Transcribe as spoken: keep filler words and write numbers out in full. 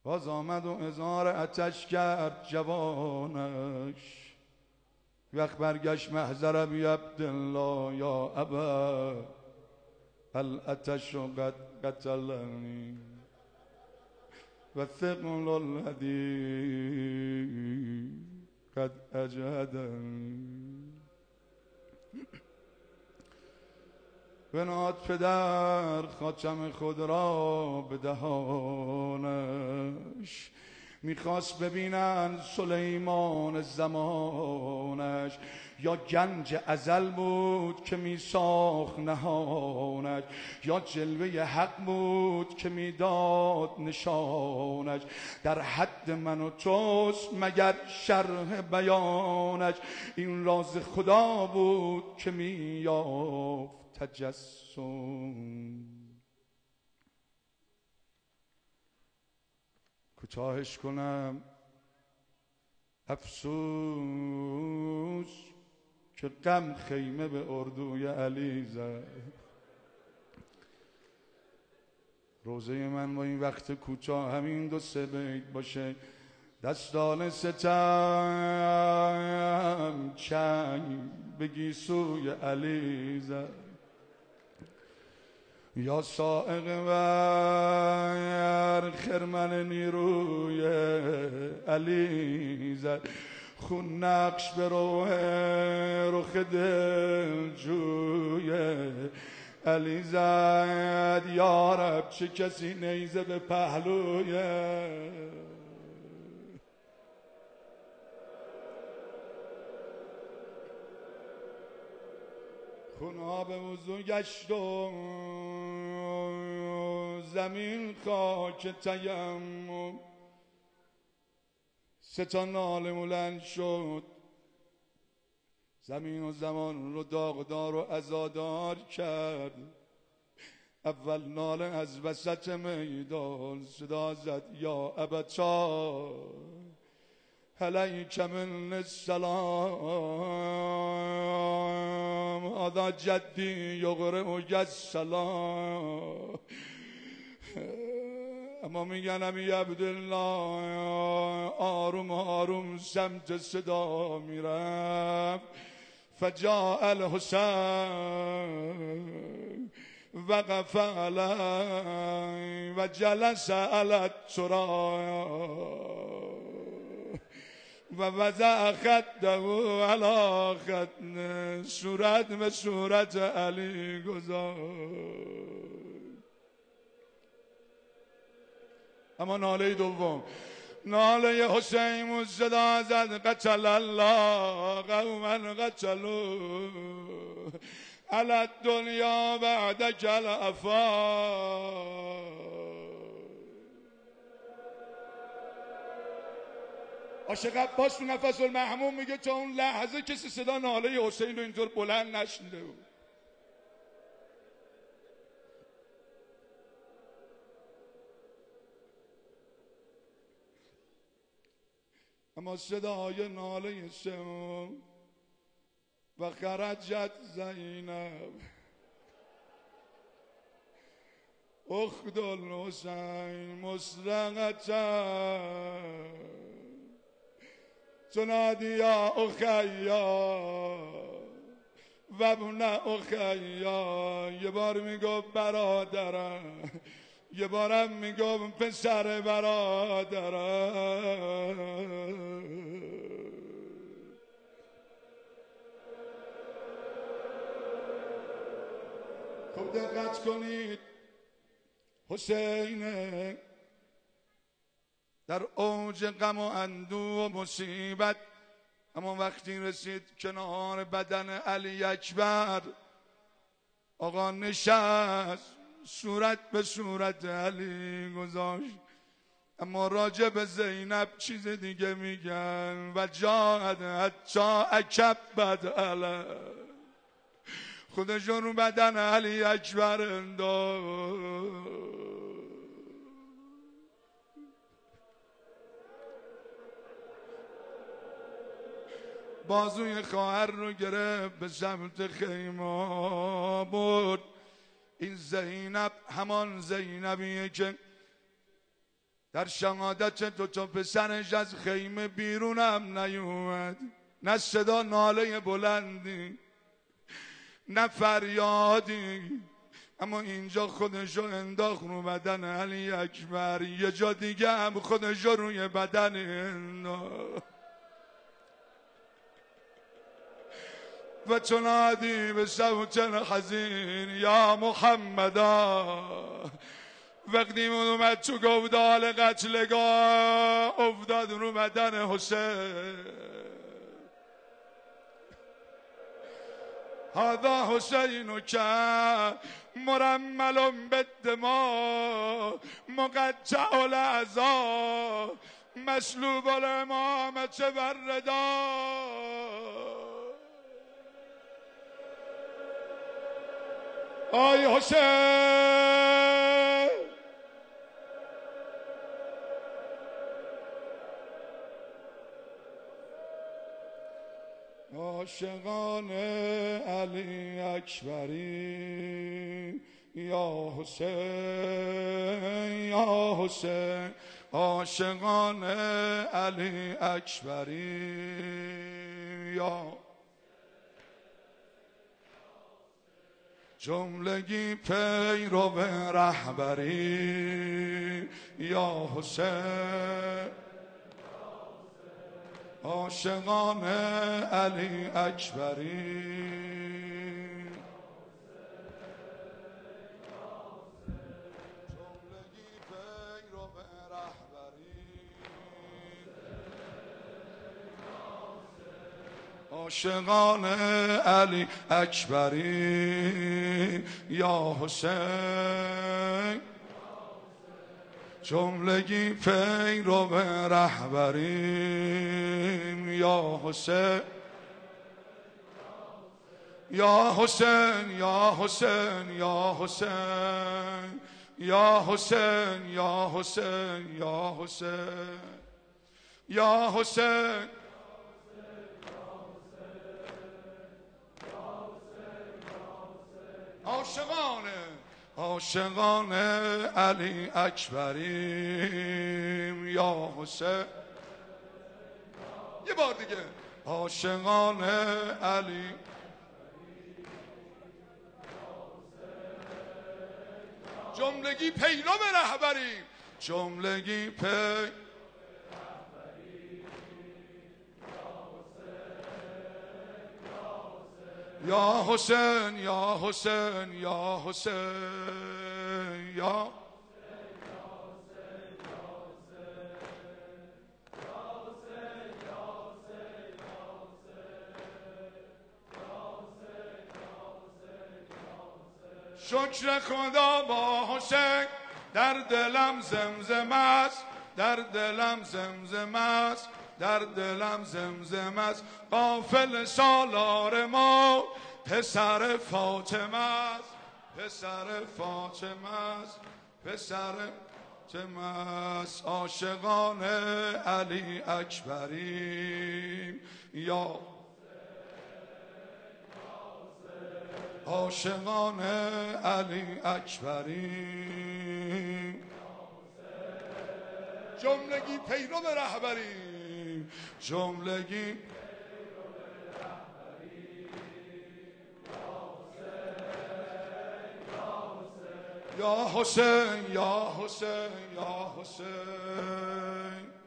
باز آمد و اظهار آتش کرد جوانش. وقت برگشت محضر بی عبدالله یا ابا الاتش قد قتلنی و ثقل الذی قد اجهدنی. بنهاد پدر خاتم خود را به دهانش، میخواست ببینن سلیمان زمانش یا گنج ازل بود که میساخت نهانش، یا جلوه حق بود که میداد نشانش. در حد من و توست مگر شرح بیانش، این راز خدا بود که میافت تجسم. کوتاهش کنم افسوس که غم خیمه به اردوی علی زد. روزه من با این وقت کوتاه همین دو سه بیت باشه. دستان ستم چنگ به گیسوی علی زد، یا سائق ور خرمن نیروی علی زد. خون نقش به روح رخ دل جوی علی زد. یا رب چه کسی نیزه به پهلوی خونها به وضو گشت و زمین خاک تیمم. سه تا ناله بلند شد، زمین و زمان رو داغدار و عزادار کرد. اول ناله از وسط میدان صدا زد یا ابتا علیک من السلام هذا جدی یقرئک السلام. اما میگن امی عبدالله آروم آروم سمت صدا میرم. فجاء الحسین وقف علی و جلس علی التراب و وضع خده علی خد، صورت به صورت علی گذاشت. اما ناله دوم، ناله حسین صدا زد قتل الله قوما قتلوا علی الدنیا بعدک الافا. عاشق عباس تو نفس المحموم میگه تا اون لحظه کسی صدا ناله حسین رو اینطور بلند نشنیده بود. اما صدای ناله سوم و خرجت زینب اخت الحسین مسرقتا تنادی یا اخیا و ابن اخیا. یه بار میگفت برادرم، یه بارم میگفت پسر برادرم. خب دقت کنید، حسین در اوج غم و اندوه و مصیبت، اما وقتی رسید کنار بدن علی اکبر، آقا نشست صورت به صورت علی گذاشت. اما راجع به زینب چیز دیگه میگن و جاهد حتی اکبد علی، خودشون رو بدن علی اکبر انداخت. بازوی خواهر رو گرفت به سمت خیمه برد. این زینب همان زینبیه که در شهادت دو تا پسرش از خیمه بیرونم نیومد، نه صدا ناله بلندی نه فریادی، اما اینجا خودشو انداخت رو بدن علی اکبر، یه جا دیگه هم خودشو روی بدن انداخت و تنادی به صوت حزین یا محمدا. وقتی اومد تو گودال قتلگاه افتاد رو بدن حسین. هذا حسین که مرمل بالدماء مقطع الاعضاء مسلوب الامامة والرداء. آی حسین عاشقان علی اکبری یا حسین یا حسین، عاشقان علی اکبری یا جملگی پیرو رهبری یا حسین، عاشقان علی اکبری جملگی پیرو رهبری، عاشقان علی اکبری یا حسین، جملگی پیرو رهبریم یا حسین یا حسین یا حسین یا حسین یا حسین یا حسین یا حسین یا حسین عاشقان عاشقان علی اکبریم یا حسین. یه بار دیگه عاشقان علی جملگی پیرو رهبریم، جملگی پی یا حسین یا حسین یا حسین یا شکر خدا با حسین در دلم زمزم است، در دلم زمزم است، در دلم زمزم است. قافل سالار ما پسر فاطمه است، پسر فاطمه است، پسر فاطمه است. عاشقان علی اکبریم یا عاشقان علی اکبریم جملگی پیرو رهبریم، جملگی یا حسین یا حسین یا حسین